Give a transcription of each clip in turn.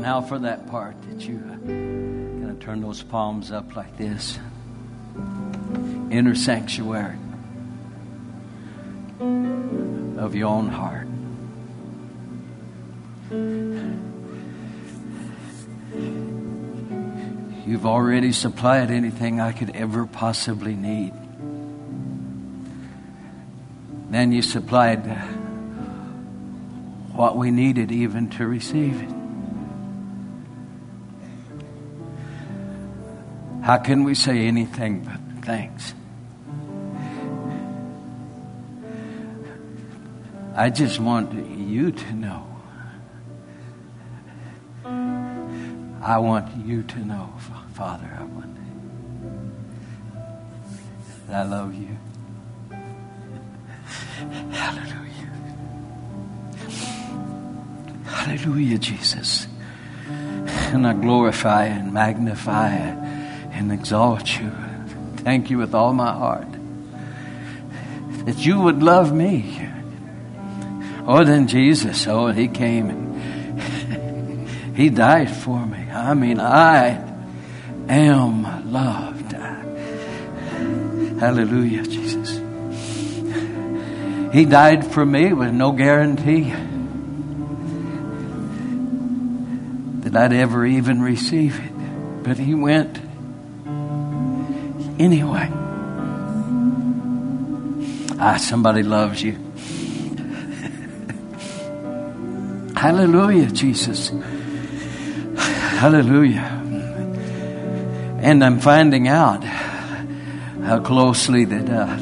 Now for that part that you going to turn those palms up like this. Inner sanctuary of your own heart. You've already supplied anything I could ever possibly need. Then you supplied what we needed even to receive it. How can we say anything but thanks? I just want you to know. I want you to know, Father, I want that I love you. Hallelujah. Hallelujah, Jesus. And I glorify and magnify and exalt you. Thank you with all my heart that you would love me. Oh, then Jesus, he came and he died for me. I mean, I am loved. Hallelujah, Jesus. He died for me with no guarantee that I'd ever even receive it. But he went anyway. Somebody loves you. Hallelujah, Jesus. Hallelujah. And I'm finding out how closely that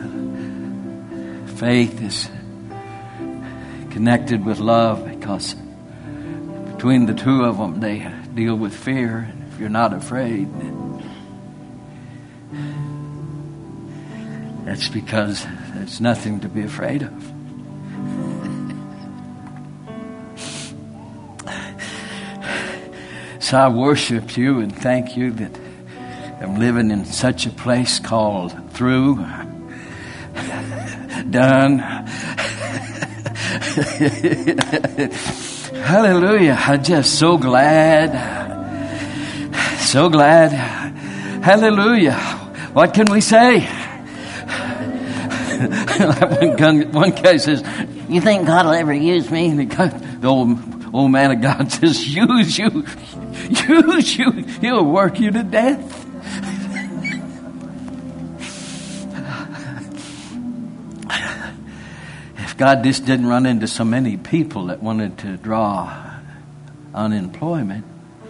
faith is connected with love, because between the two of them, they deal with fear. And if you're not afraid, that's because there's nothing to be afraid of. So I worship you and thank you that I'm living in such a place called through, done. Hallelujah. I'm just so glad. So glad. Hallelujah. What can we say? One guy says, "You think God will ever use me?" And the old man of God says, "Use you. Use you. He'll work you to death." If God just didn't run into so many people that wanted to draw unemployment,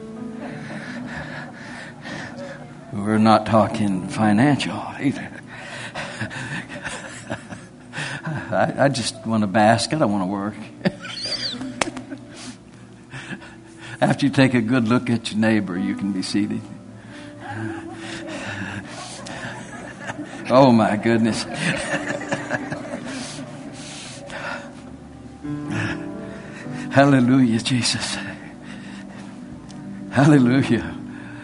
we're not talking financial either. I just want to bask. I don't want to work. After you take a good look at your neighbor, you can be seated. Oh my goodness. Hallelujah, Jesus. Hallelujah.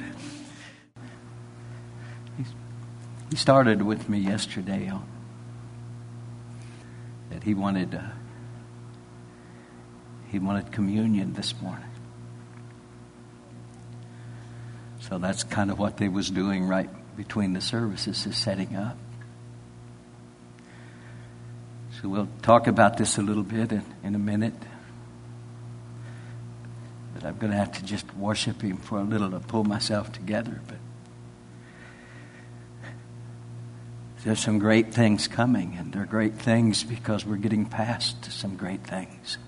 He started with me yesterday on that he wanted communion this morning. So that's kind of what they was doing right between the services, is setting up. So we'll talk about this a little bit in a minute. But I'm going to have to just worship him for a little to pull myself together. But there's some great things coming, and they're great things because we're getting past some great things.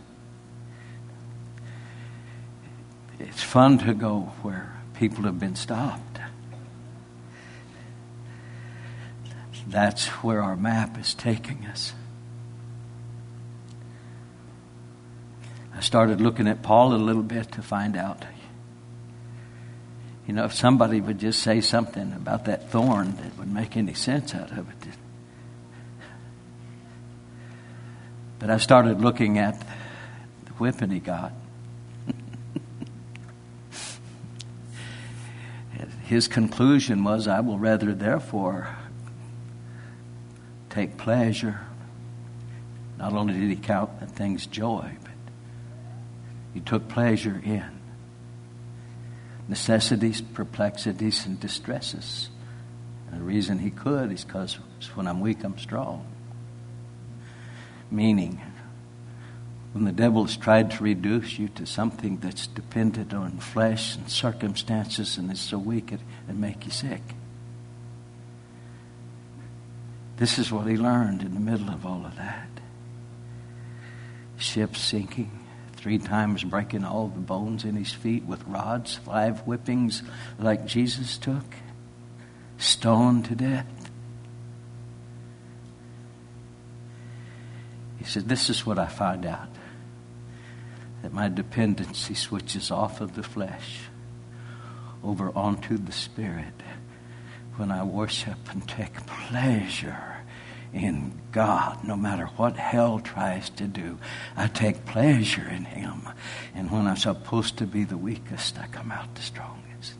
It's fun to go where people have been stopped. That's where our map is taking us. I started looking at Paul a little bit to find out, if somebody would just say something about that thorn that would make any sense out of it. But I started looking at the whipping he got. His conclusion was, "I will rather therefore take pleasure." Not only did he count the things joy, but he took pleasure in necessities, perplexities, and distresses. And the reason he could is because when I'm weak, I'm strong. Meaning, when the devil has tried to reduce you to something that's dependent on flesh and circumstances and is so weak it make you sick. This is what he learned in the middle of all of that. Ship sinking, 3 times breaking all the bones in his feet with rods, 5 whippings like Jesus took, stoned to death. He said, this is what I find out. That my dependency switches off of the flesh over onto the Spirit when I worship and take pleasure in God. No matter what hell tries to do, I take pleasure in Him. And when I'm supposed to be the weakest, I come out the strongest.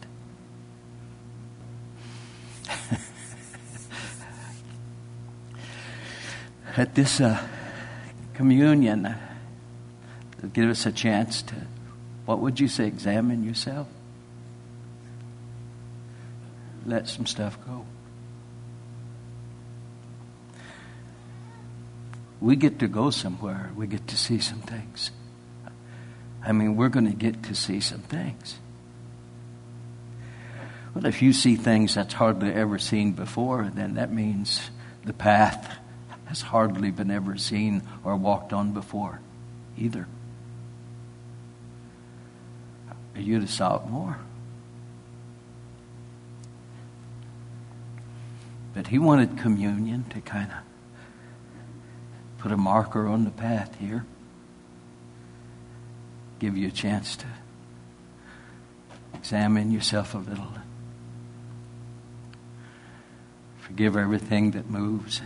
At this communion, give us a chance to, what would you say, examine yourself? Let some stuff go. We get to go somewhere. We get to see some things. I mean, we're going to get to see some things. Well, if you see things that's hardly ever seen before, then that means the path has hardly been ever seen or walked on before either. You'd have saw it more. But he wanted communion to kind of put a marker on the path here. Give you a chance to examine yourself a little. Forgive everything that moves.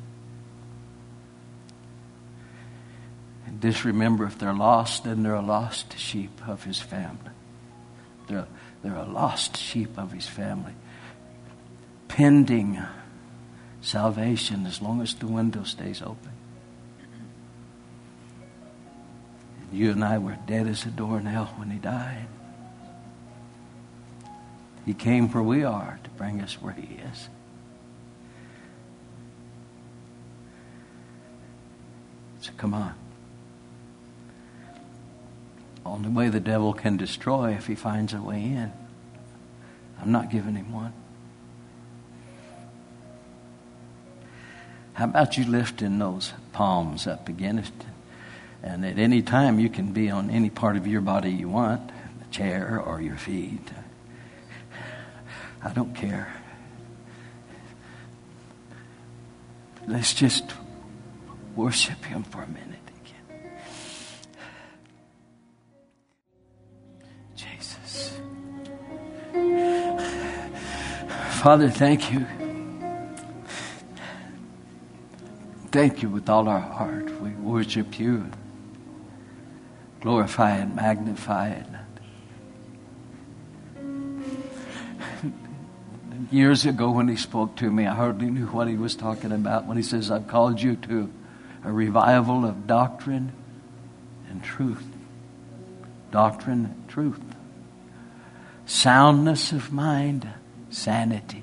And just remember, if they're lost, then they're a lost sheep of his family. They're a lost sheep of his family. Pending salvation as long as the window stays open. And you and I were dead as a doornail when he died. He came where we are to bring us where he is. So come on. Only way the devil can destroy if he finds a way in. I'm not giving him one. How about you lifting those palms up again? And at any time you can be on any part of your body you want, the chair or your feet. I don't care. Let's just worship him for a minute again. Jesus. Father, thank you. Thank you with all our heart. We worship you. Glorify and magnify it. Years ago when he spoke to me, I hardly knew what he was talking about when he says, I've called you to a revival of doctrine and truth. Doctrine and truth. Soundness of mind, sanity.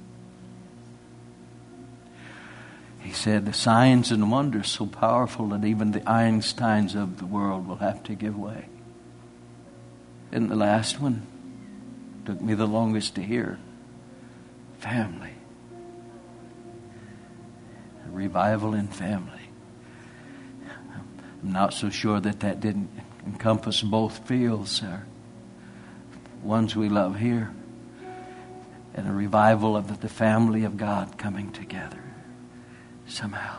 He said the signs and wonders so powerful that even the Einsteins of the world will have to give way. And the last one took me the longest to hear. Family. A revival in family. I'm not so sure that didn't encompass both fields, sir. Ones we love here and a revival of the family of God coming together somehow.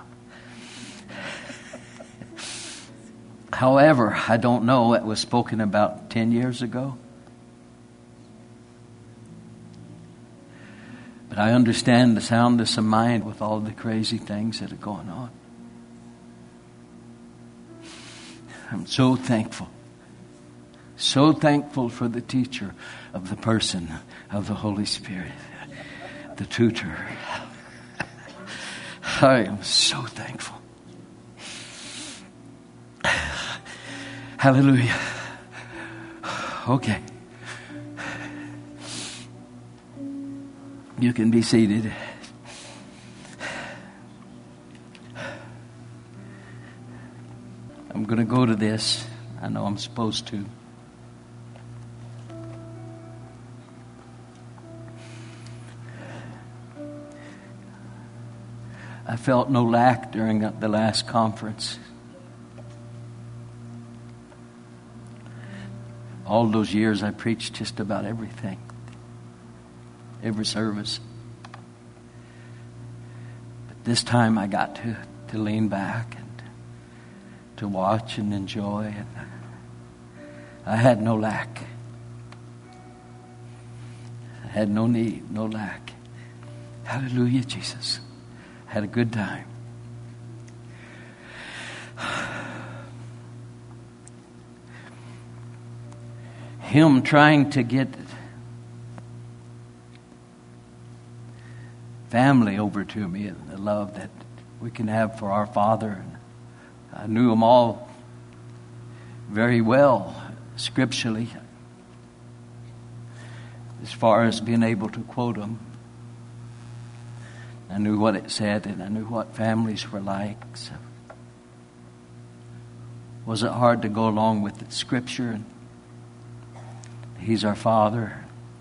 However, I don't know, it was spoken about 10 years ago. But I understand the soundness of mind with all the crazy things that are going on. I'm so thankful. So thankful for the teacher of the person of the Holy Spirit. The tutor. I am so thankful. Hallelujah. Okay. You can be seated. I'm going to go to this. I know I'm supposed to. I felt no lack during the last conference. All those years I preached just about everything. Every service. But this time I got to lean back and to watch and enjoy. And I had no lack. I had no need, no lack. Hallelujah, Jesus. I had a good time. Him trying to get family over to me and the love that we can have for our Father. I knew them all very well scripturally, as far as being able to quote them. I knew what it said, and I knew what families were like. So was it hard to go along with the scripture? And He's our Father.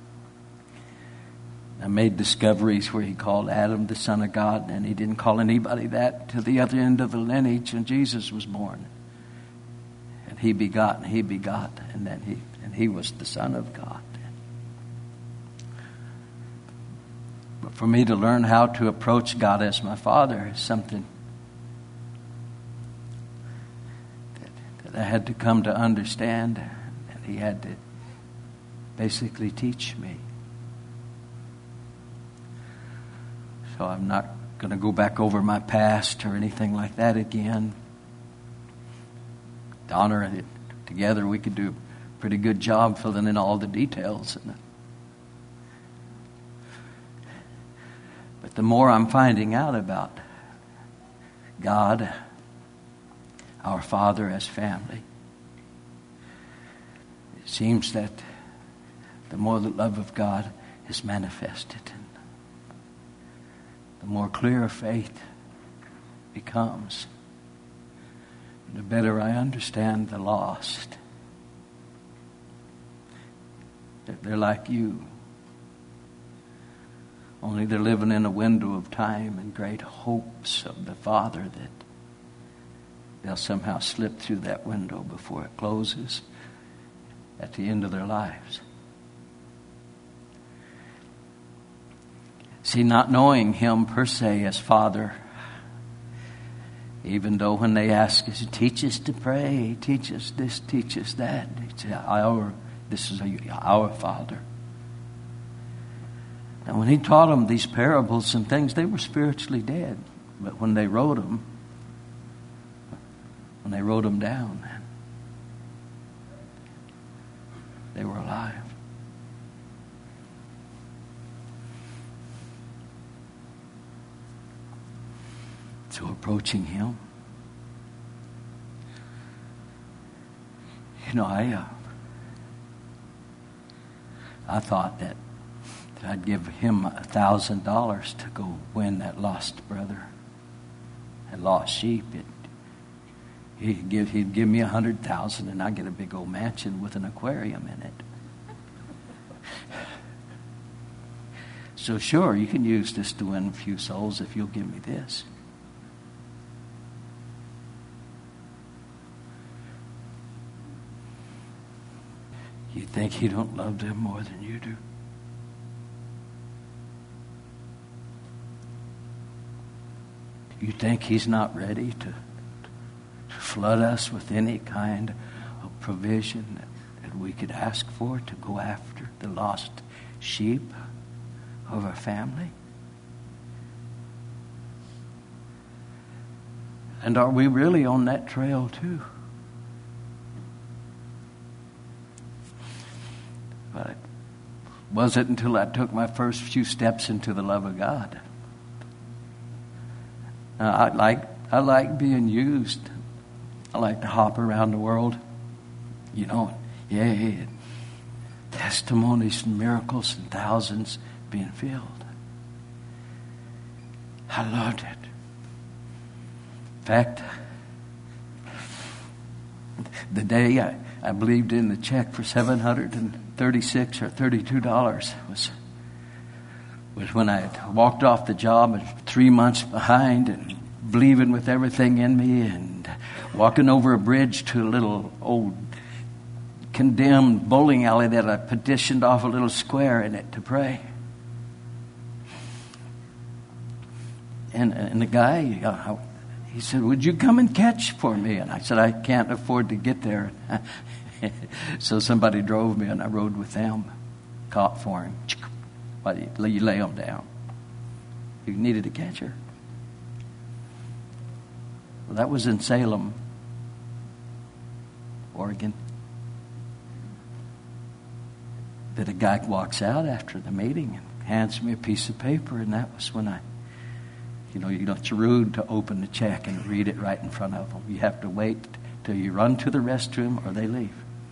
I made discoveries where He called Adam the Son of God, and He didn't call anybody that till the other end of the lineage, and Jesus was born. And He begot, and He begot, and then He was the Son of God. But for me to learn how to approach God as my Father is something that I had to come to understand, and He had to basically teach me. So I'm not going to go back over my past or anything like that again. Donna and it together, we could do a pretty good job filling in all the details. But the more I'm finding out about God, our Father as family, it seems that the more the love of God is manifested, and the more clear faith becomes, the better I understand the lost. That they're like you. Only they're living in a window of time and great hopes of the Father that they'll somehow slip through that window before it closes at the end of their lives. See, not knowing Him per se as Father, even though when they ask us, teach us to pray, teach us this, teach us that, this is our Father. And when He taught them these parables and things, they were spiritually dead. But when they wrote them down, they were alive. So approaching Him, I thought that I'd give him $1,000 to go win that lost brother, that lost sheep. He'd give me $100,000, and I'd get a big old mansion with an aquarium in it. So sure, you can use this to win a few souls if you'll give me this. You think He don't love them more than you do? You think He's not ready to flood us with any kind of provision that we could ask for to go after the lost sheep of our family? And are we really on that trail too? But it wasn't until I took my first few steps into the love of God. Now, I like being used. I like to hop around the world. Testimonies and miracles and thousands being filled. I loved it. In fact, the day I believed in the check for $736 or $32 was when I had walked off the job and 3 months behind and believing with everything in me and walking over a bridge to a little old condemned bowling alley that I petitioned off a little square in it to pray. And the guy, he said, would you come and catch for me? And I said, I can't afford to get there. So somebody drove me and I rode with them, caught for him. You lay him down. You needed a catcher. Well, that was in Salem, Oregon. That a guy walks out after the meeting and hands me a piece of paper, and that was when it's rude to open the check and read it right in front of them. You have to wait till you run to the restroom or they leave.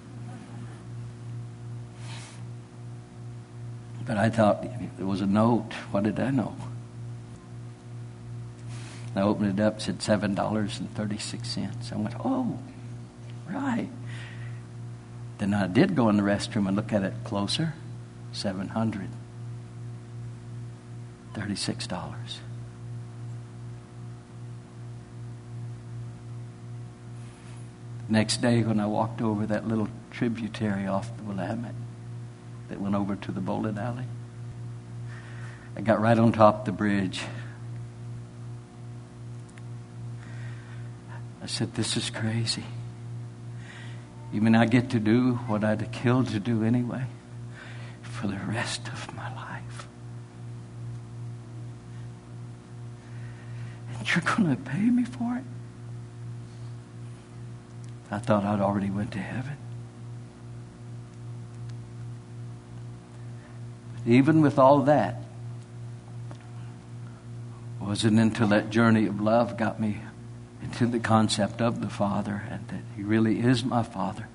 But I thought it was a note. What did I know? I opened it up, said $7.36. I went, oh, right. Then I did go in the restroom and look at it closer. $736. Next day when I walked over that little tributary off the Willamette that went over to the bowling alley, I got right on top of the bridge. I said, this is crazy. You mean I get to do what I'd have killed to do anyway for the rest of my life? And you're going to pay me for it? I thought I'd already went to heaven. But even with all that, it wasn't until that journey of love got me into the concept of the Father and that He really is my Father.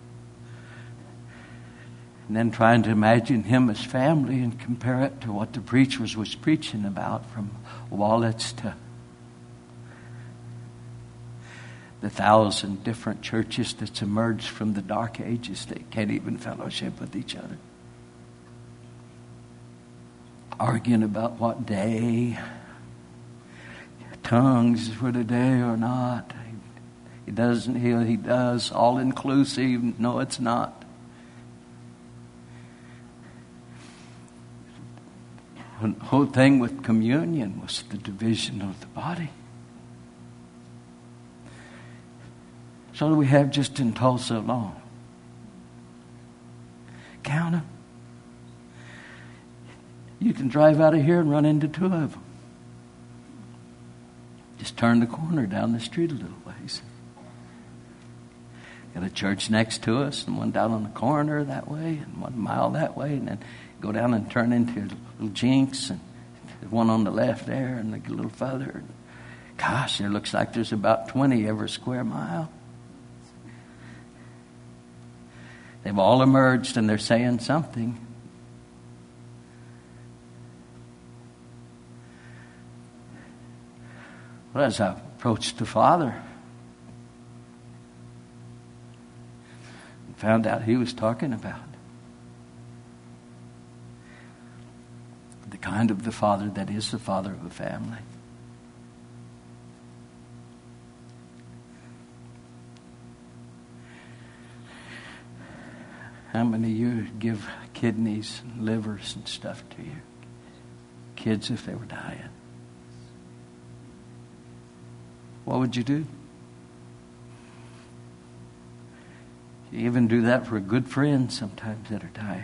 And then trying to imagine Him as family and compare it to what the preachers was preaching about, from wallets to the 1,000 different churches that's emerged from the dark ages that can't even fellowship with each other. Arguing about what day, tongues for today or not. He doesn't heal, He does. All inclusive. No, it's not. The whole thing with communion was the division of the body. So do we have just in Tulsa alone? Count them. You can drive out of here and run into 2 of them. Just turn the corner down the street a little ways. Got a church next to us, and one down on the corner that way, and 1 mile that way, and then go down and turn into a little Jinx, and one on the left there, and a little further. Gosh, it looks like there's about 20 every square mile. They've all emerged, and they're saying something. Well, as I approached the Father, and found out He was talking about the kind of the Father that is the Father of a family. How many of you give kidneys and livers and stuff to your kids if they were dying? What would you do? You even do that for a good friend sometimes that are dying.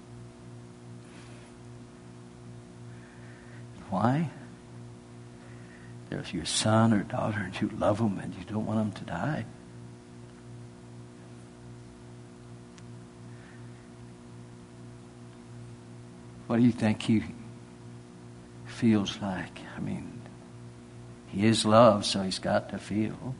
Why? There's your son or daughter and you love them and you don't want them to die. What do you think He feels like? I mean, He is love, so He's got to feel.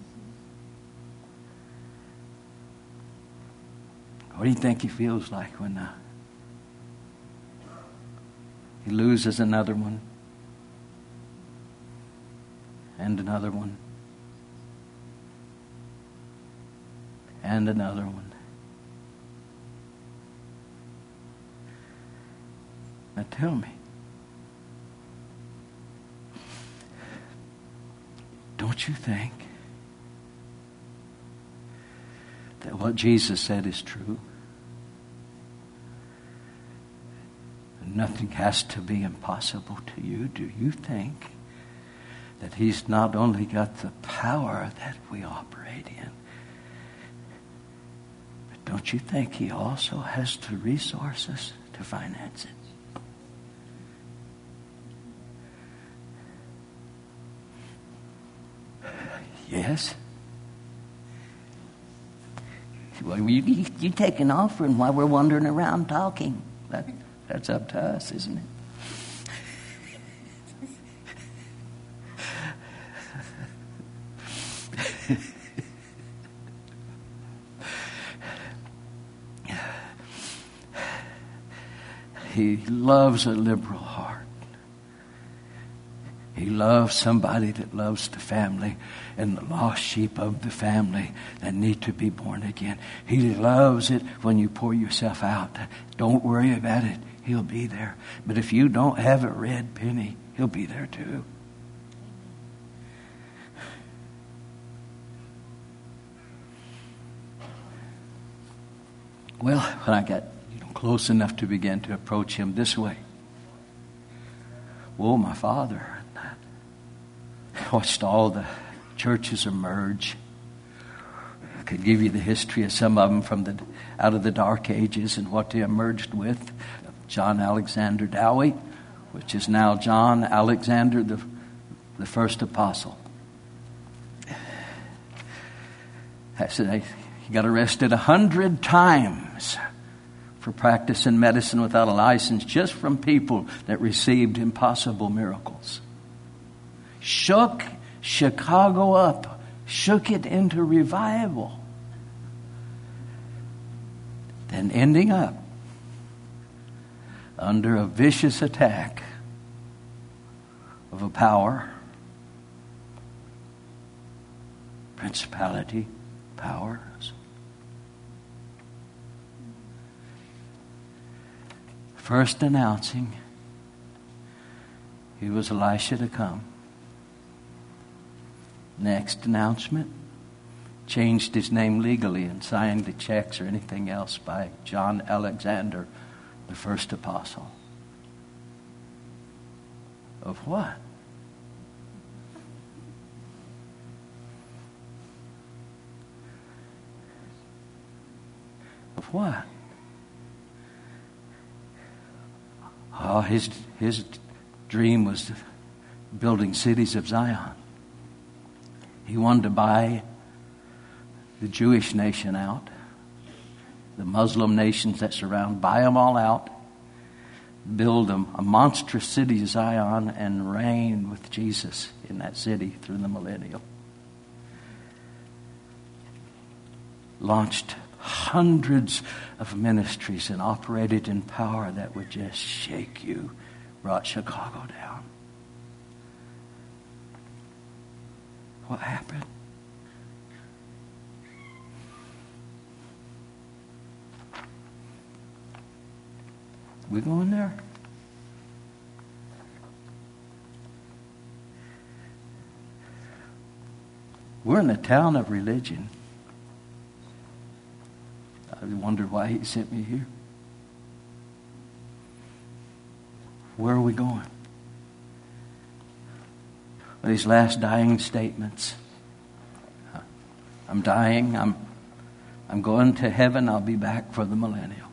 What do you think He feels like when He loses another one? And another one. And another one. Now tell me, don't you think that what Jesus said is true? Nothing has to be impossible to you. Do you think that He's not only got the power that we operate in, but don't you think He also has the resources to finance it? Yes. Well, you take an offering while we're wandering around talking. That's up to us, isn't it? He loves a liberal heart. He loves somebody that loves the family and the lost sheep of the family that need to be born again. He loves it when you pour yourself out. Don't worry about it. He'll be there. But if you don't have a red penny, He'll be there too. Well, when I got close enough to begin to approach Him this way, oh, my Father, I watched all the churches emerge. I could give you the history of some of them from out of the Dark Ages and what they emerged with. John Alexander Dowie, which is now John Alexander, the first apostle. I said he got arrested 100 times for practicing medicine without a license, just from people that received impossible miracles. Shook Chicago up, shook it into revival. Then ending up under a vicious attack of a power, principality, powers. First announcing he was Elisha to come. Next announcement, changed his name legally and signed the checks or anything else by John Alexander, the first apostle. Of what? Of what? Oh, his dream was building cities of Zion. He wanted to buy the Jewish nation out, the Muslim nations that surround, buy them all out, build them a monstrous city of Zion, and reign with Jesus in that city through the millennium. Launched hundreds of ministries and operated in power that would just shake you. Brought Chicago down. What happened? We going there? We're in the town of religion. I wondered why He sent me here. Where are we going? These last dying statements. I'm dying. I'm going to heaven. I'll be back for the millennium.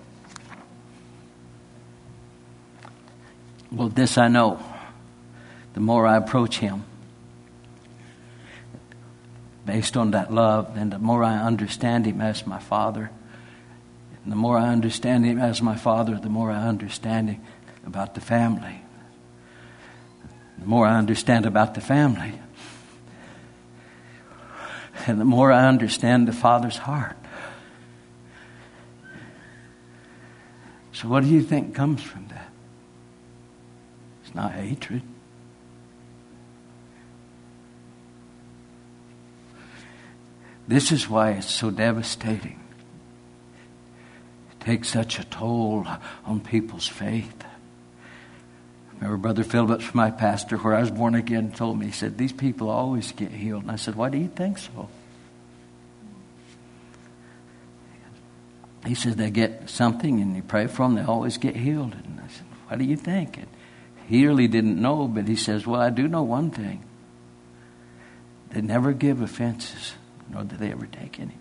Well, this I know. The more I approach Him, based on that love, and the more I understand Him as my Father, and the more I understand Him as my Father, the more I understand Him about the family. The more I understand about the family, and the more I understand the Father's heart. So what do you think comes from that? It's not hatred. This is why it's so devastating. It takes such a toll on people's faith. Remember Brother Phillips, my pastor, where I was born again, told me, he said, these people always get healed. And I said, why do you think so? He said, they get something and you pray for them, they always get healed. And I said, what do you think? And he really didn't know, but he says, well, I do know one thing. They never give offenses, nor do they ever take any.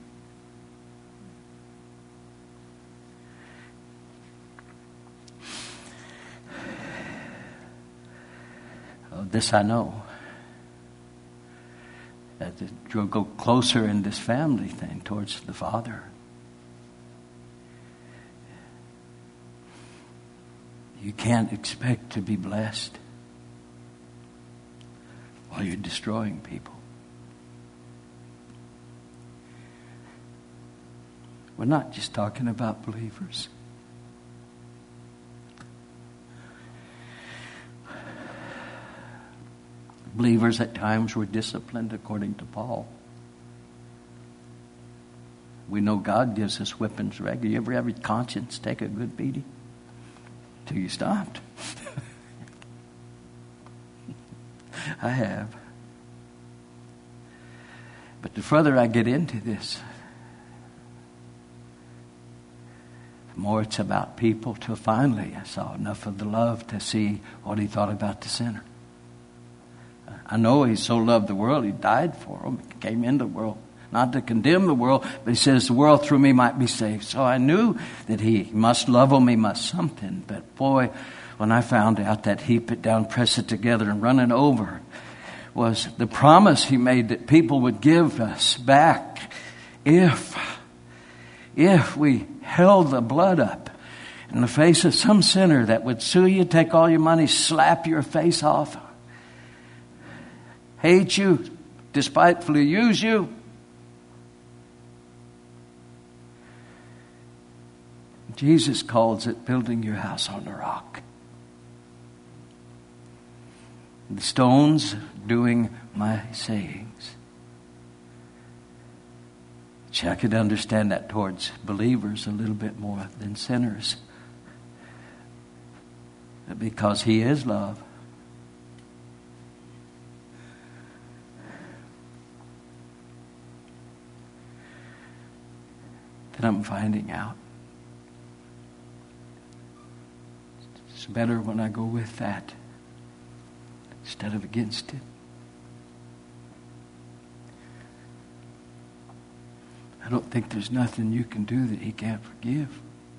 This I know. That you'll go closer in this family thing towards the Father. You can't expect to be blessed while you're destroying people. We're not just talking about believers. Believers at times were disciplined according to Paul. We know God gives us whippings regularly. You ever have your conscience take a good beating? Till you stopped. I have. But the further I get into this, the more it's about people, till finally I saw enough of the love to see what he thought about the sinner. I know he so loved the world, he died for them. He came into the world, not to condemn the world, but he says the world through me might be saved. So I knew that he must love them, he must something. But boy, when I found out that heap it down, press it together, and run it over was the promise he made that people would give us back if we held the blood up in the face of some sinner that would sue you, take all your money, slap your face off, hate you, despitefully use you. Jesus calls it building your house on the rock. The stones doing my sayings. I could understand that towards believers a little bit more than sinners. Because he is love. That I'm finding out. It's better when I go with that instead of against it. I don't think there's nothing you can do that he can't forgive.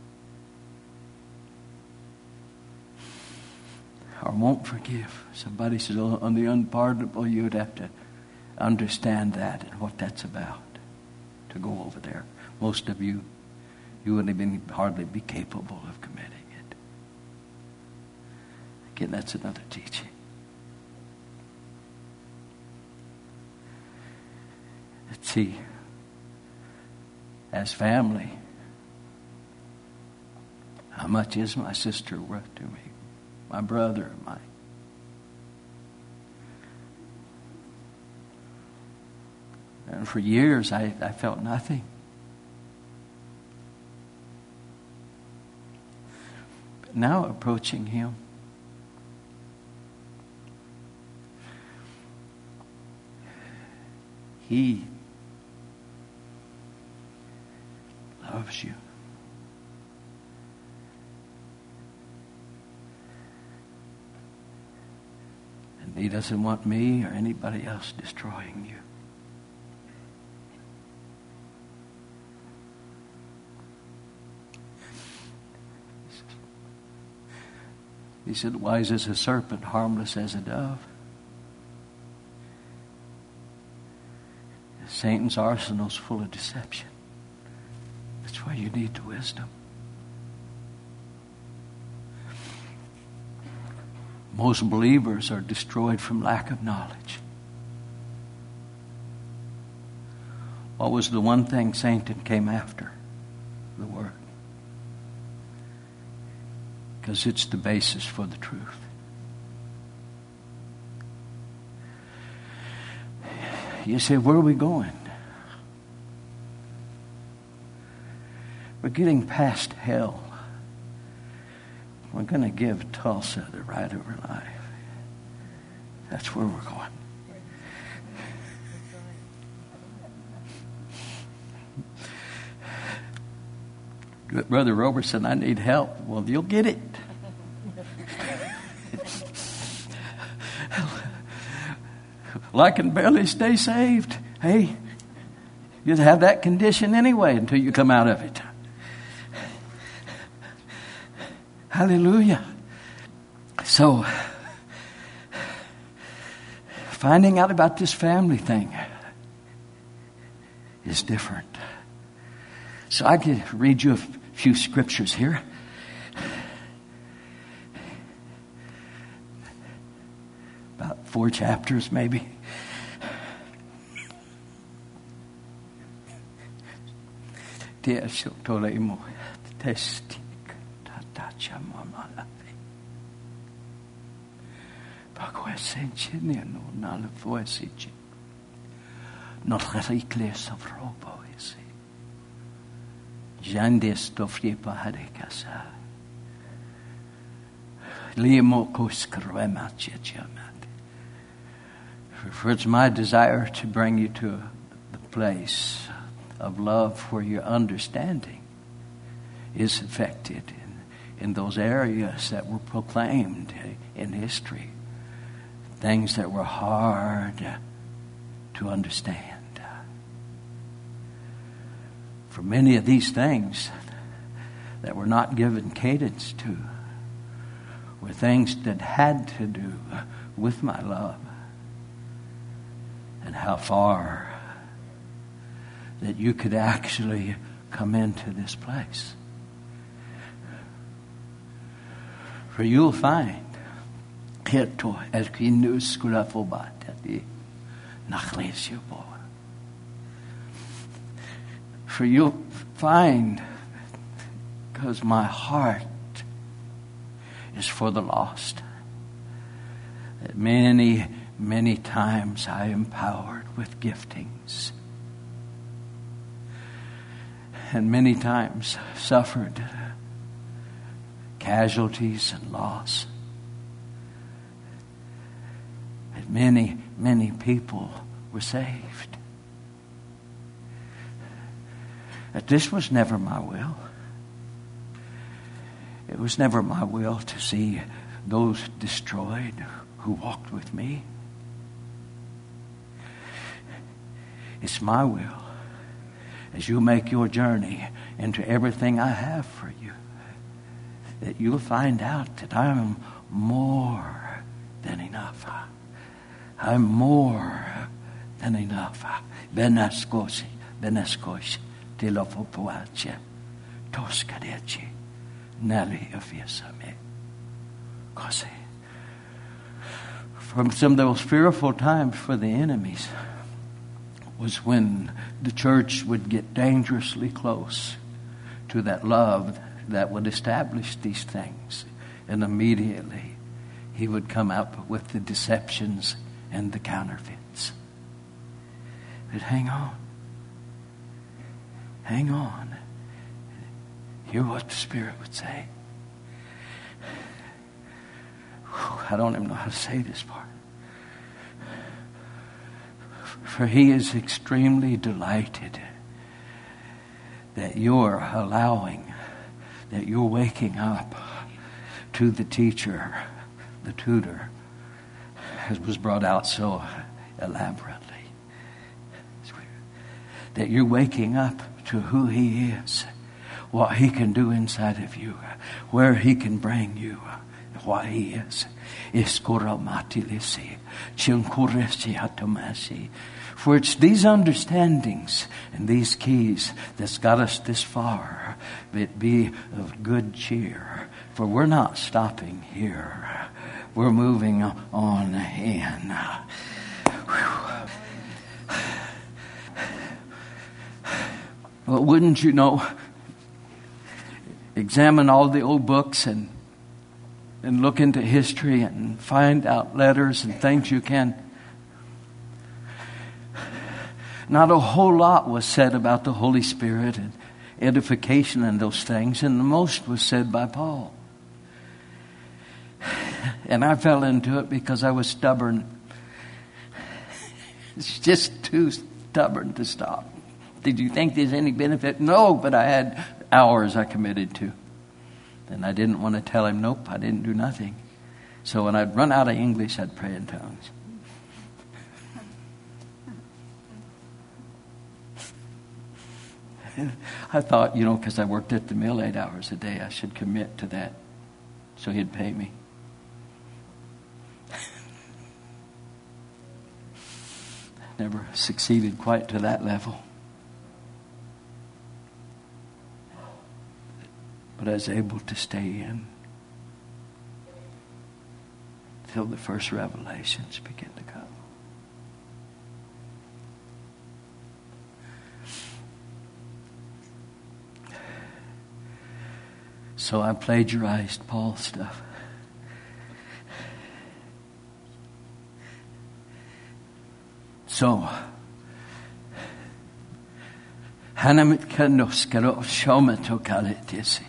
Or won't forgive. Somebody says, on the unpardonable, you'd have to understand that and what that's about to go over there. Most of you wouldn't even hardly be capable of committing it. Again, that's another teaching. Let's see. As family, how much is my sister worth to me? My brother, And for years, I felt nothing. But now approaching him, he loves you. And he doesn't want me or anybody else destroying you. He said, wise as a serpent, harmless as a dove. Satan's arsenal's full of deception. That's why you need the wisdom. Most believers are destroyed from lack of knowledge. What was the one thing Satan came after? The Word. Because it's the basis for the truth. You say, where are we going? We're getting past hell. We're going to give Tulsa the right of her life. That's where we're going. Brother Robertson, I need help. Well, you'll get it. Well, I can barely stay saved. Hey, you have that condition anyway until you come out of it. Hallelujah. So, finding out about this family thing is different. So I could read you a few scriptures here. About 4 chapters maybe. For it's my desire to bring you to the place of love where your understanding is affected in those areas that were proclaimed in history. Things that were hard to understand. For many of these things that were not given cadence to were things that had to do with my love and how far that you could actually come into this place. For you'll find for you'll find, because my heart is for the lost, that many, many times I am empowered with giftings, and many times suffered casualties and loss. And many, many people were saved. That this was never my will. It was never my will to see those destroyed who walked with me. It's my will, as you make your journey into everything I have for you, that you'll find out that I am more than enough. I'm more than enough. Benaskosi, tilofopuache, toskadechi, nali afiasame. Kosi. From some of those fearful times for the enemies was when the church would get dangerously close to that love that would establish these things. And immediately he would come up with the deceptions and the counterfeits. But hang on. Hang on. Hear what the Spirit would say. I don't even know how to say this part. For he is extremely delighted that you're allowing, that you're waking up to the teacher, the tutor, as was brought out so elaborately. That you're waking up to who he is, what he can do inside of you, where he can bring you, what he is. For it's these understandings and these keys that's got us this far. But be of good cheer, for we're not stopping here. We're moving on in. Well, wouldn't you know, examine all the old books and look into history and find out letters and things you can. Not a whole lot was said about the Holy Spirit edification and those things, and the most was said by Paul. And I fell into it because I was stubborn. It's just too stubborn to stop. Did you think there's any benefit? No, but I had hours I committed to. And I didn't want to tell him, nope, I didn't do nothing. So when I'd run out of English, I'd pray in tongues. I thought, because I worked at the mill 8 hours a day, I should commit to that so he'd pay me. Never succeeded quite to that level. But I was able to stay in till the first revelations began to come. So I plagiarized Paul's stuff. So, Hanamit Kandoskaro Shomato Kalitisi.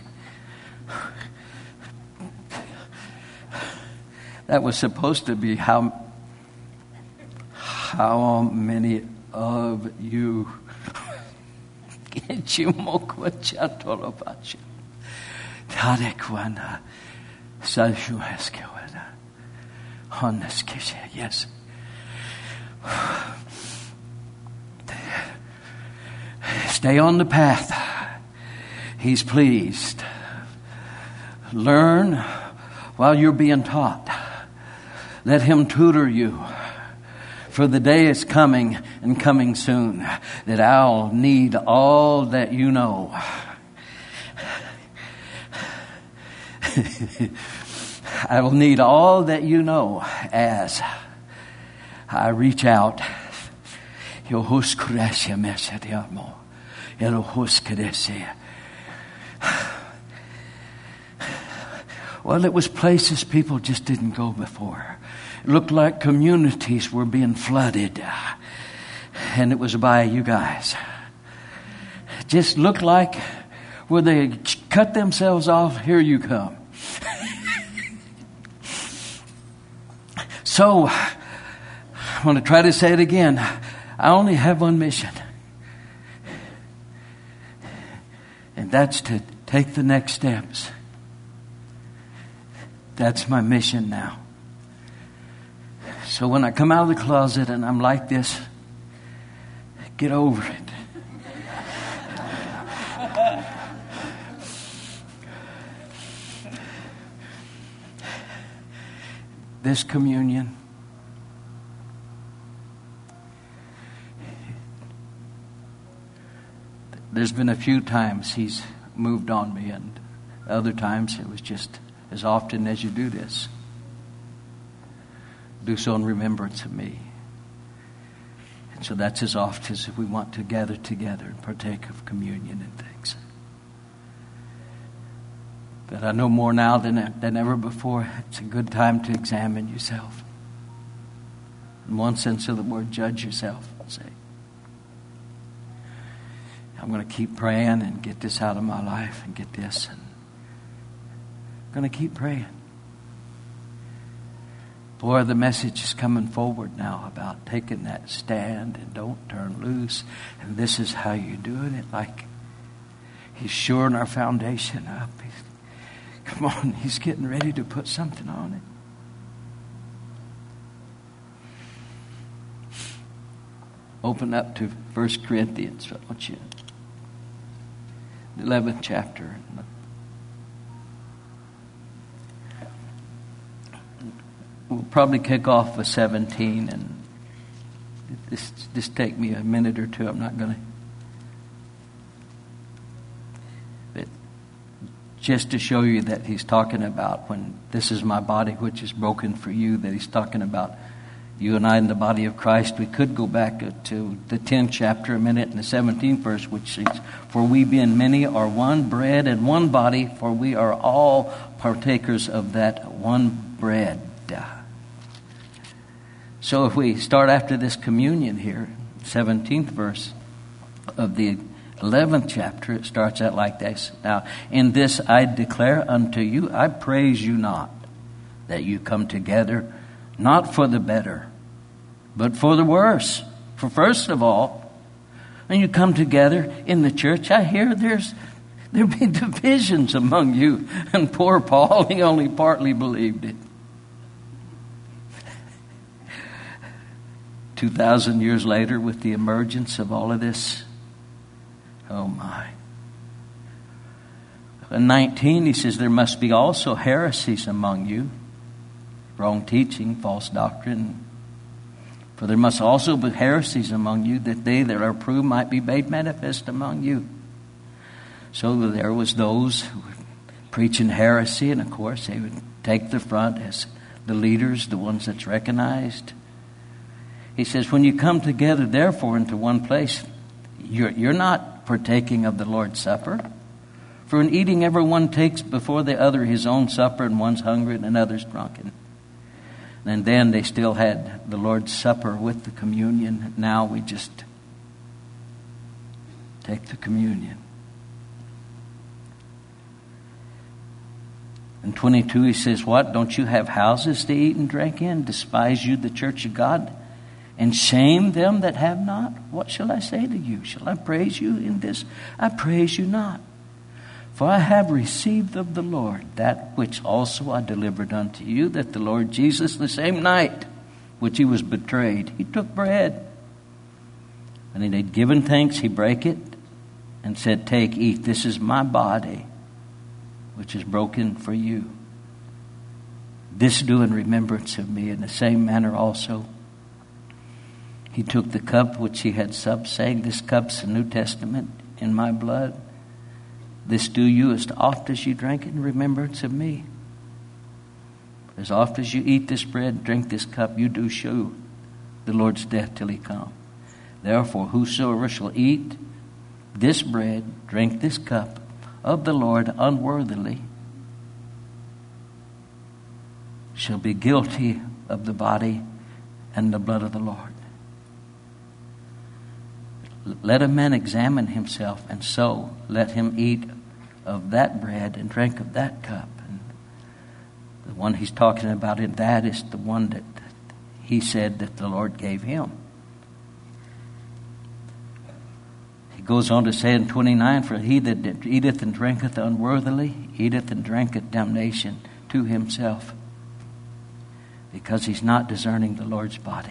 That was supposed to be how many of you get you mokwachatorobach. Tarekwana Salshueskewada. Honeskisha, yes. Stay on the path. He's pleased. Learn while you're being taught. Let him tutor you. For the day is coming and coming soon that I'll need all that you know. I will need all that you know as I reach out. Well, it was places people just didn't go before. It looked like communities were being flooded. And it was by you guys. It just looked like where they cut themselves off, here you come. So, I'm going to try to say it again. I only have one mission. And that's to take the next steps. That's my mission now. So when I come out of the closet and I'm like this, get over it. This communion, there's been a few times he's moved on me, and other times it was just as often as you do this. Do so in remembrance of me. And so that's as often as we want to gather together and partake of communion and things. But I know more now than ever before, it's a good time to examine yourself. In one sense of the word, judge yourself. Say, I'm going to keep praying and get this out of my life and get this. And I'm going to keep praying. Boy, the message is coming forward now about taking that stand and don't turn loose. And this is how you do it. Like he's shoring our foundation up. Come on, he's getting ready to put something on it. Open up to 1 Corinthians, I want you. The 11th chapter. We'll probably kick off with 17, and just take me a minute or two. I'm not going to. Just to show you that he's talking about when this is my body which is broken for you, that he's talking about you and I in the body of Christ. We could go back to the 10th chapter a minute and the 17th verse, which says, for we being many are one bread and one body, for we are all partakers of that one bread. So if we start after this communion here, 17th verse of the 11th chapter, it starts out like this. Now, in this I declare unto you, I praise you not, that you come together, not for the better, but for the worse. For first of all, when you come together in the church, I hear there be divisions among you. And poor Paul, he only partly believed it. 2,000 years later, with the emergence of all of this, oh my. In 19, he says, there must be also heresies among you, wrong teaching, false doctrine. For there must also be heresies among you, that they that are proved might be made manifest among you. So there was those who were preaching heresy, and of course they would take the front as the leaders, the ones that's recognized. He says, when you come together, therefore, into one place, you're not partaking of the Lord's Supper. For in eating, everyone takes before the other his own supper, and one's hungry and another's drunken. And then they still had the Lord's Supper with the communion. Now we just take the communion. In 22 he says, what? Don't you have houses to eat and drink in? Despise you the church of God? And shame them that have not? What shall I say to you? Shall I praise you in this? I praise you not. For I have received of the Lord that which also I delivered unto you, that the Lord Jesus, the same night which he was betrayed, he took bread. And when he had given thanks, he brake it and said, take, eat, this is my body, which is broken for you. This do in remembrance of me. In the same manner also, he took the cup which he had supped, saying, this cup's the New Testament in my blood. This do you as oft as you drink it in remembrance of me. As oft as you eat this bread and drink this cup, you do show the Lord's death till he come. Therefore, whosoever shall eat this bread, drink this cup of the Lord unworthily, shall be guilty of the body and the blood of the Lord. Let a man examine himself, and so let him eat of that bread and drink of that cup. And the one he's talking about in that is the one that he said that the Lord gave him. He goes on to say in 29, for he that eateth and drinketh unworthily, eateth and drinketh damnation to himself, because he's not discerning the Lord's body.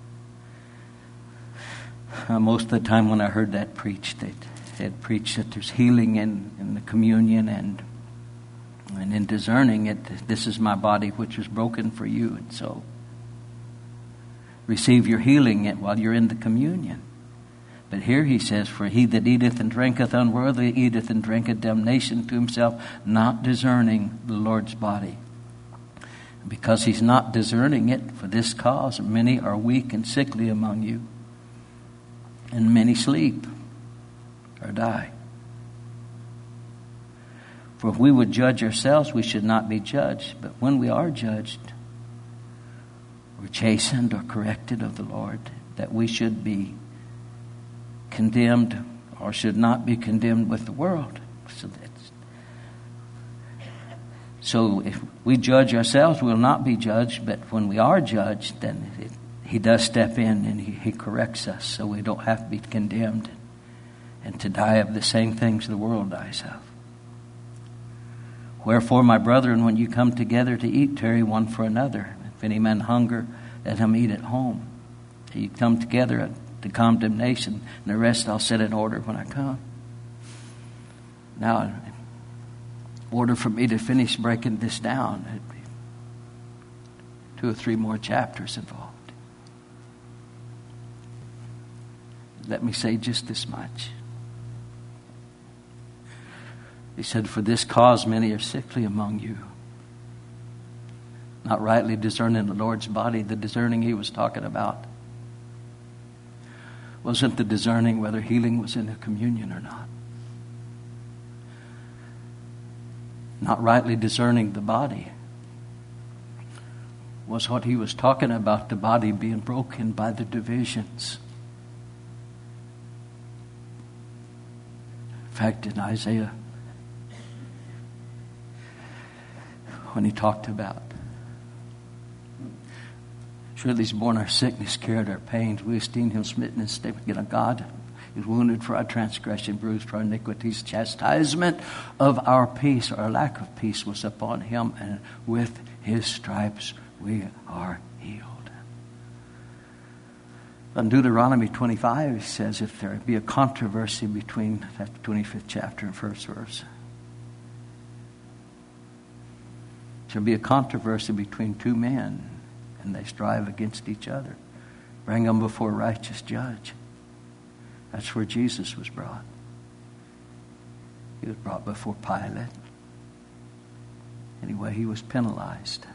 Most of the time when I heard that preached, they had preached that there's healing in the communion, and in discerning it, this is my body which was broken for you. And so receive your healing while you're in the communion. But here he says, for he that eateth and drinketh unworthily eateth and drinketh damnation to himself, not discerning the Lord's body. Because he's not discerning it, for this cause many are weak and sickly among you, and many sleep or die. For if we would judge ourselves, we should not be judged. But when we are judged, or chastened or corrected of the Lord, that we should be condemned or should not be condemned with the world. So if we judge ourselves, we will not be judged. But when we are judged, then he does step in and he corrects us, so we don't have to be condemned and to die of the same things the world dies of. Wherefore, my brethren, when you come together to eat, tarry one for another. If any man hunger, let him eat at home. You come together to condemnation, and the rest I'll set in order when I come. Now, in order for me to finish breaking this down, it'd be 2 or 3 more chapters involved. Let me say just this much. He said, for this cause many are sickly among you, not rightly discerning the Lord's body. The discerning he was talking about wasn't the discerning whether healing was in the communion or not. Not rightly discerning the body was what he was talking about, the body being broken by the divisions. In fact, in Isaiah, when he talked about, surely he's borne our sickness, carried our pains. We esteemed him smitten and stricken of God. He was wounded for our transgression, bruised for our iniquities. Chastisement of our peace, our lack of peace, was upon him, and with his stripes we are healed. In Deuteronomy 25, it says, if there be a controversy between that 25th chapter and first verse, there be a controversy between two men, and they strive against each other. Bring them before a righteous judge. That's where Jesus was brought. He was brought before Pilate. Anyway, he was penalized.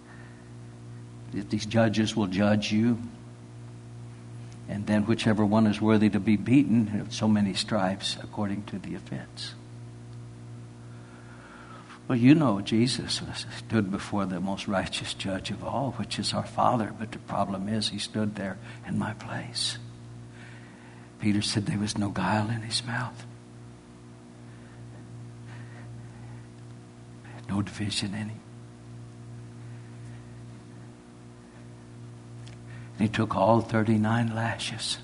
These judges will judge you, and then whichever one is worthy to be beaten, so many stripes according to the offense. Well, you know, Jesus stood before the most righteous judge of all, which is our Father. But the problem is, he stood there in my place. Peter said there was no guile in his mouth. No division in him. And he took all 39 lashes.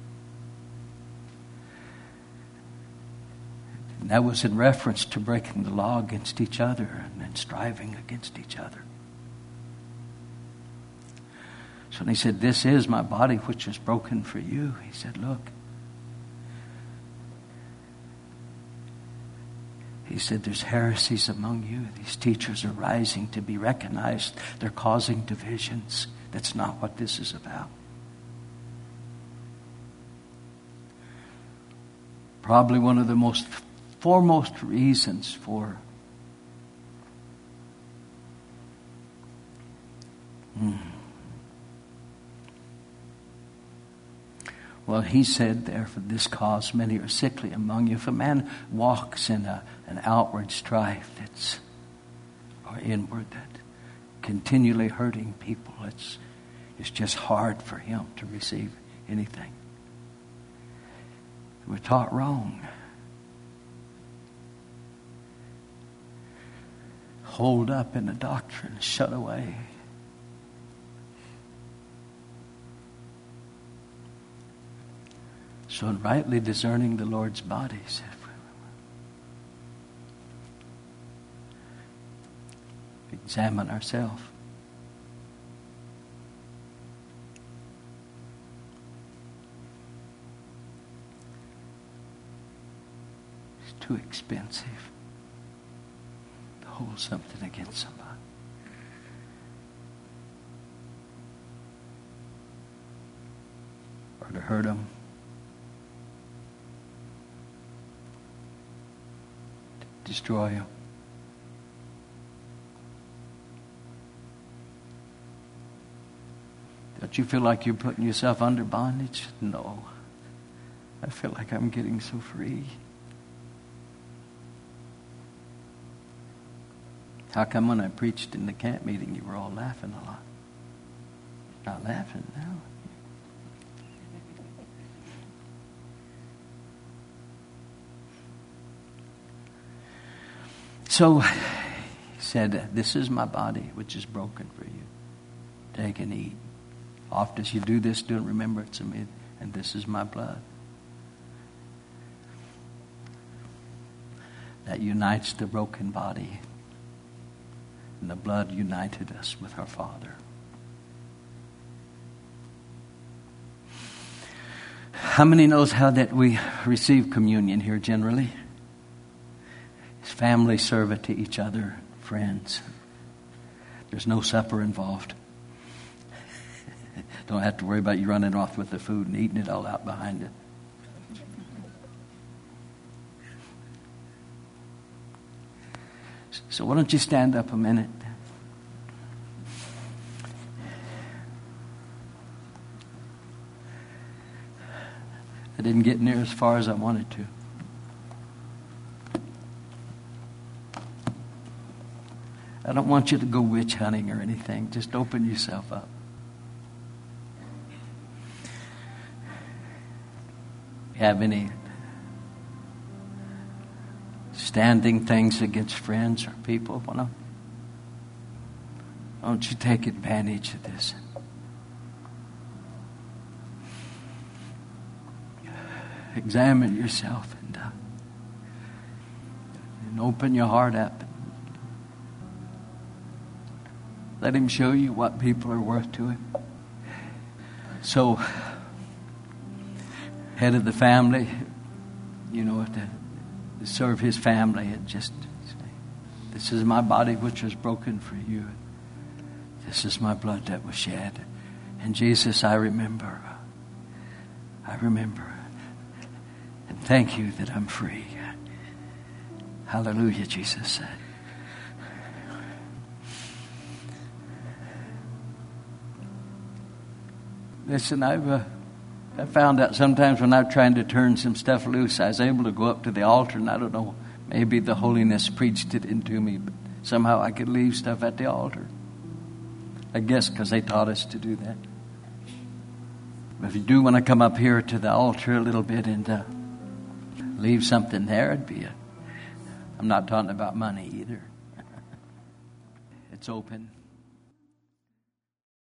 And that was in reference to breaking the law against each other and striving against each other. So when he said, this is my body which is broken for you, he said, look. He said, there's heresies among you. These teachers are rising to be recognized. They're causing divisions. That's not what this is about. Probably one of the most foremost reasons for well, he said there, for this cause many are sickly among you. If a man walks in an outward strife that's or inward, that continually hurting people, it's just hard for him to receive anything. We're taught wrong. Hold up in the doctrine, shut away. So in rightly discerning the Lord's bodies, examine ourselves. It's too expensive to hold something against somebody. Or to hurt them. To destroy them. Don't you feel like you're putting yourself under bondage? No. I feel like I'm getting so free. How come when I preached in the camp meeting you were all laughing a lot? Not laughing now. So he said, this is my body which is broken for you. Take and eat. Oft as you do this, do in remembrance of me, and this is my blood. That unites the broken body. And the blood united us with our Father. How many knows how that we receive communion here generally? It's family serve it to each other, friends. There's no supper involved. Don't have to worry about you running off with the food and eating it all out behind it. So why don't you stand up a minute? I didn't get near as far as I wanted to. I don't want you to go witch hunting or anything. Just open yourself up. If you have any understanding things against friends or people. Well, don't you take advantage of this. Examine yourself and open your heart up. Let him show you what people are worth to him. So, head of the family, to serve his family and just say, this is my body which was broken for you. This is my blood that was shed. And Jesus, I remember. And thank you that I'm free. Hallelujah, Jesus. Listen, I found out sometimes when I'm trying to turn some stuff loose, I was able to go up to the altar, and I don't know, maybe the holiness preached it into me, but somehow I could leave stuff at the altar. I guess because they taught us to do that. But if you do want to come up here to the altar a little bit and leave something there, I'm not talking about money either. It's open.